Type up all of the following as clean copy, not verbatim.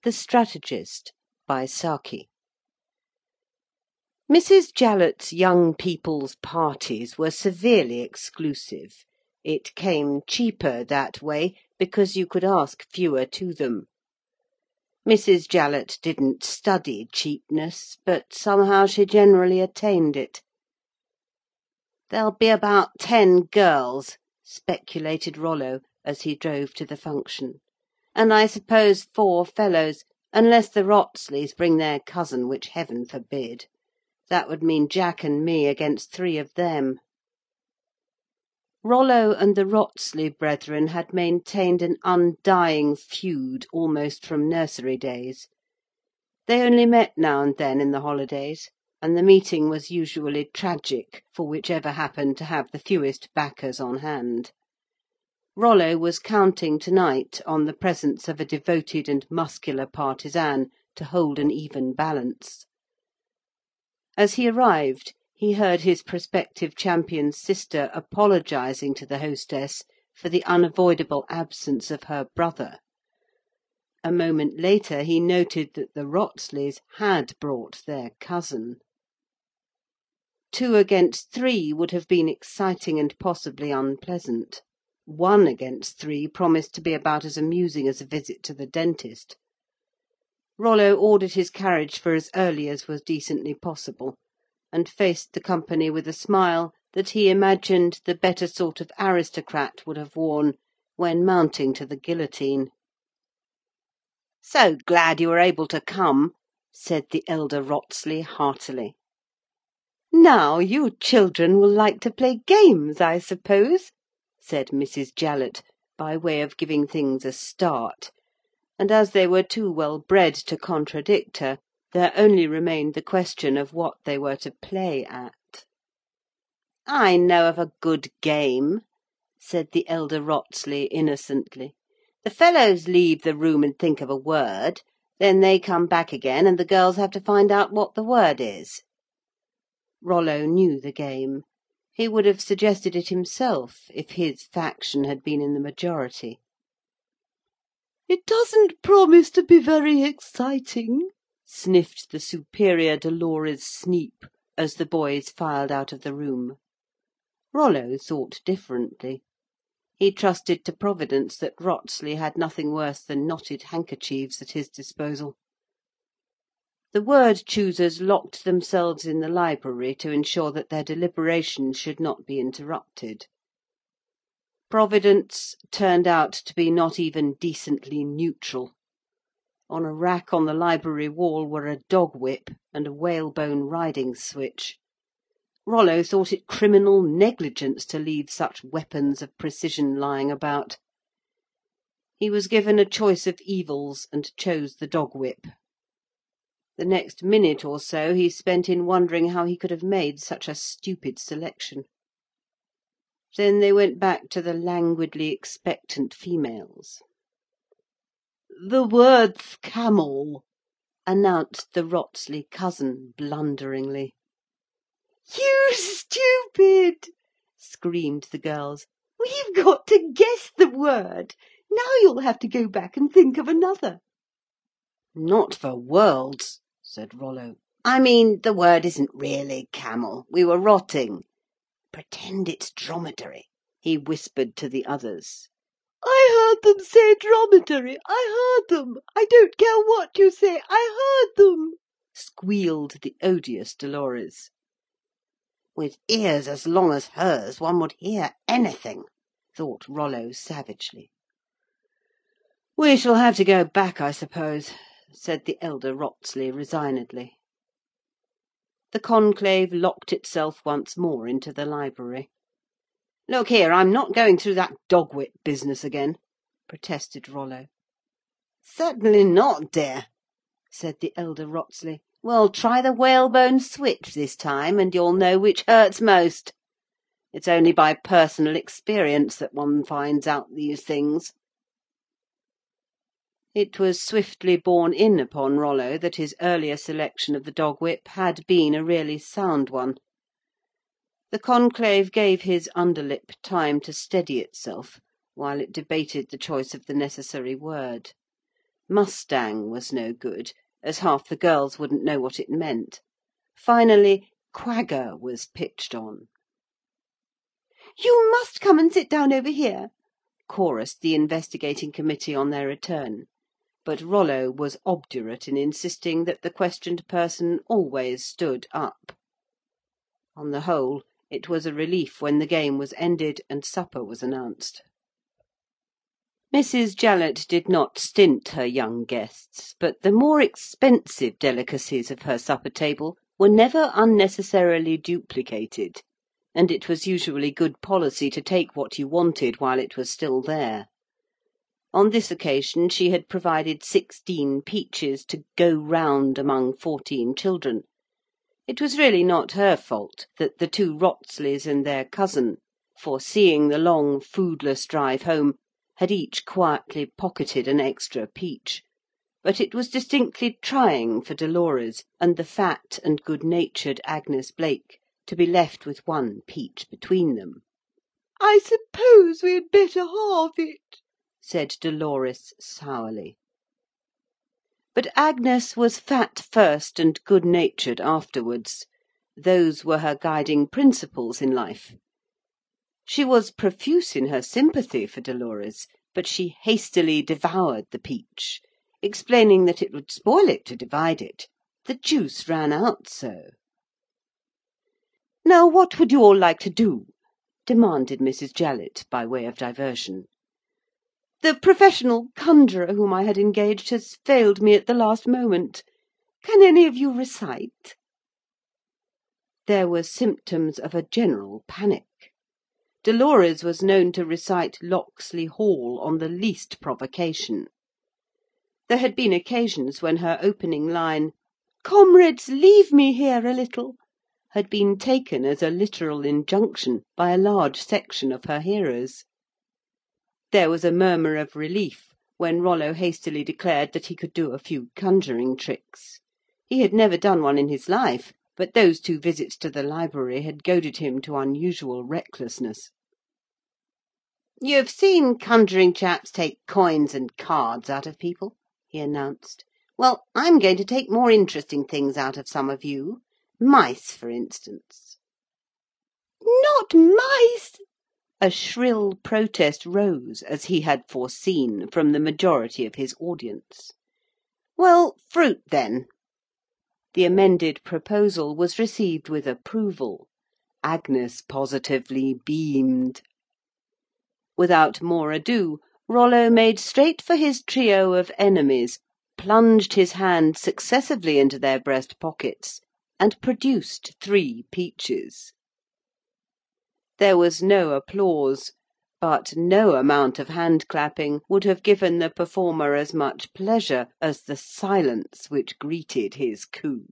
THE STRATEGIST by Saki. Mrs. Jallett's young people's parties were severely exclusive. It came cheaper that way, because you could ask fewer to them. Mrs. Jallett didn't study cheapness, but somehow she generally attained it. "There'll be about 10 girls," speculated Rollo, as he drove to the function, "and I suppose 4 fellows, unless the Wrotsleys bring their cousin, which Heaven forbid. That would mean Jack and me against 3 of them." Rollo and the Wrotsley brethren had maintained an undying feud almost from nursery days. They only met now and then in the holidays, and the meeting was usually tragic for whichever happened to have the fewest backers on hand. Rollo was counting to-night on the presence of a devoted and muscular partisan to hold an even balance. As he arrived, he heard his prospective champion's sister apologising to the hostess for the unavoidable absence of her brother. A moment later he noted that the Wrotsleys had brought their cousin. 2 against 3 would have been exciting and possibly unpleasant. 1 against 3 promised to be about as amusing as a visit to the dentist. Rollo ordered his carriage for as early as was decently possible, and faced the company with a smile that he imagined the better sort of aristocrat would have worn when mounting to the guillotine. "So glad you were able to come," said the elder Wrotsley heartily. "Now you children will like to play games, I suppose?" said Mrs. Jallett, by way of giving things a start, and as they were too well bred to contradict her, there only remained the question of what they were to play at. "I know of a good game," said the elder Wrotsley innocently. "The fellows leave the room and think of a word, then they come back again, and the girls have to find out what the word is." Rollo knew the game. He would have suggested it himself if his faction had been in the majority. "It doesn't promise to be very exciting," sniffed the superior Dolores Sneep, as the boys filed out of the room. Rollo thought differently. He trusted to Providence that Wrotsley had nothing worse than knotted handkerchiefs at his disposal. The word-choosers locked themselves in the library to ensure that their deliberations should not be interrupted. Providence turned out to be not even decently neutral. On a rack on the library wall were a dog-whip and a whalebone riding-switch. Rollo thought it criminal negligence to leave such weapons of precision lying about. He was given a choice of evils, and chose the dog-whip. The next minute or so he spent in wondering how he could have made such a stupid selection. Then they went back to the languidly expectant females. "The word's camel," announced the Wrotsley cousin blunderingly. "You stupid!" screamed the girls. "We've got to guess the word. Now you'll have to go back and think of another." "Not for worlds," said Rollo. "I mean, the word isn't really camel. We were rotting. Pretend it's dromedary," he whispered to the others. "I heard them say dromedary. I heard them. I don't care what you say. I heard them," squealed the odious Dolores. "With ears as long as hers one would hear anything," thought Rollo savagely. "We shall have to go back, I suppose," said the elder Wrotsley resignedly. The conclave locked itself once more into the library. "Look here, I'm not going through that dog-whip business again," protested Rollo. "Certainly not, dear," said the elder Wrotsley. "We'll try the whalebone switch this time, and you'll know which hurts most. It's only by personal experience that one finds out these things." It was swiftly borne in upon Rollo that his earlier selection of the dog-whip had been a really sound one. The conclave gave his underlip time to steady itself while it debated the choice of the necessary word. Mustang was no good, as half the girls wouldn't know what it meant. Finally, Quagga was pitched on. "You must come and sit down over here," chorused the investigating committee on their return; but Rollo was obdurate in insisting that the questioned person always stood up. On the whole, it was a relief when the game was ended and supper was announced. Mrs. Jallet did not stint her young guests, but the more expensive delicacies of her supper table were never unnecessarily duplicated, and it was usually good policy to take what you wanted while it was still there. On this occasion she had provided 16 peaches to go round among 14 children. It was really not her fault that the 2 Wrotsleys and their cousin, foreseeing the long foodless drive home, had each quietly pocketed an extra peach, but it was distinctly trying for Dolores and the fat and good-natured Agnes Blake to be left with 1 peach between them. "I suppose we had better halve it," said Dolores sourly. But Agnes was fat first and good-natured afterwards. Those were her guiding principles in life. She was profuse in her sympathy for Dolores, but she hastily devoured the peach, explaining that it would spoil it to divide it. The juice ran out so. "Now what would you all like to do?" demanded Mrs. Jallet, by way of diversion. "The professional conjurer whom I had engaged has failed me at the last moment. Can any of you recite?" There were symptoms of a general panic. Dolores was known to recite Locksley Hall on the least provocation. There had been occasions when her opening line, "Comrades, leave me here a little," had been taken as a literal injunction by a large section of her hearers. There was a murmur of relief when Rollo hastily declared that he could do a few conjuring tricks. He had never done one in his life, but those 2 visits to the library had goaded him to unusual recklessness. "You've seen conjuring chaps take coins and cards out of people," he announced. "Well, I'm going to take more interesting things out of some of you. Mice, for instance." "Not mice!" A shrill protest rose, as he had foreseen, from the majority of his audience. "Well, fruit, then." The amended proposal was received with approval. Agnes positively beamed. Without more ado, Rollo made straight for his trio of enemies, plunged his hands successively into their breast pockets, and produced 3 peaches. There was no applause, but no amount of hand-clapping would have given the performer as much pleasure as the silence which greeted his coup.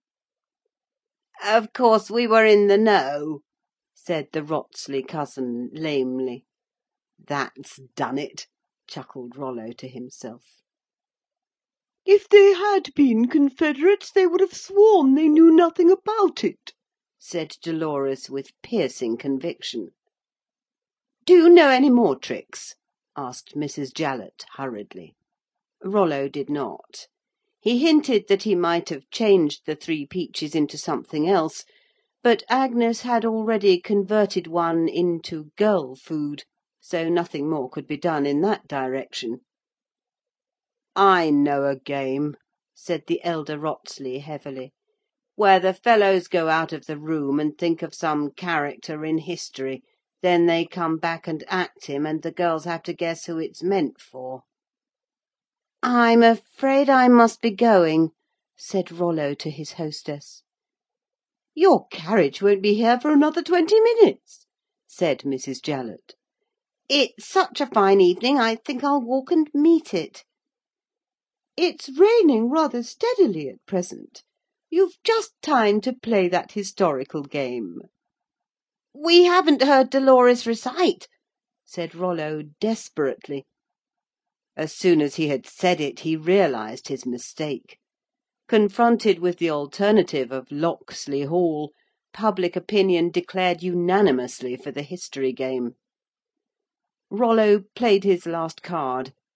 "Of course we were in the know," said the Wrotsley cousin lamely. "That's done it," chuckled Rollo to himself. "If they had been confederates they would have sworn they knew nothing about it," said Dolores with piercing conviction. "Do you know any more tricks?" asked Mrs. Jallet hurriedly. Rollo did not. He hinted that he might have changed the 3 peaches into something else, but Agnes had already converted one into girl food, so nothing more could be done in that direction. "I know a game," said the elder Wrotsley heavily, "where the fellows go out of the room and think of some character in history, then they come back and act him, and the girls have to guess who it's meant for." "I'm afraid I must be going," said Rollo to his hostess. "Your carriage won't be here for another 20 minutes," said Mrs. Jallet. "It's such a fine evening, I think I'll walk and meet it." "It's raining rather steadily at present. You've just time to play that historical game." "We haven't heard Dolores recite," said Rollo desperately. As soon as he had said it he realised his mistake. Confronted with the alternative of Locksley Hall, public opinion declared unanimously for the history game. Rollo played his last card.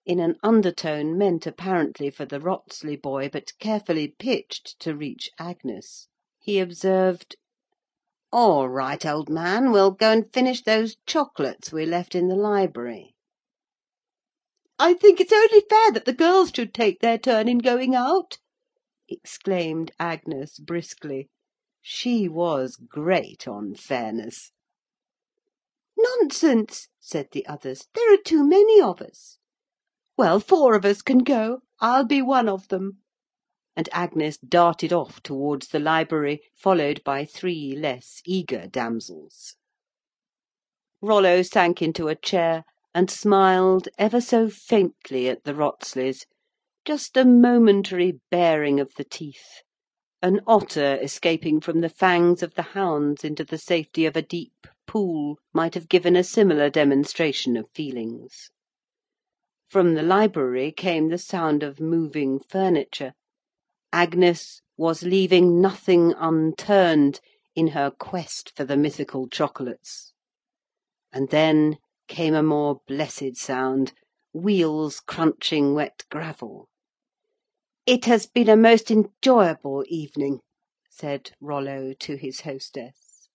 in an undertone meant apparently for the Wrotsley boy, but carefully pitched to reach Agnes, he observed, "All right, old man, we'll go and finish those chocolates we left in the library." "I think it's only fair that the girls should take their turn in going out," exclaimed Agnes briskly. She was great on fairness. "Nonsense," said the others. "There are too many of us." "Well, 4 of us can go. I'll be one of them." And Agnes darted off towards the library, followed by 3 less eager damsels. Rollo sank into a chair and smiled ever so faintly at the Wrotsleys, just a momentary baring of the teeth, an otter escaping from the fangs of the hounds into the safety of a deep pool might have given a similar demonstration of feelings. From the library came the sound of moving furniture. Agnes was leaving nothing unturned in her quest for the mythical chocolates. And then came a more blessed sound, wheels crunching wet gravel. "It has been a most enjoyable evening," said Rollo to his hostess.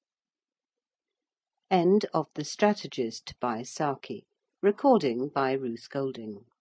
End of The Strategist, by Saki. Recording by Ruth Golding.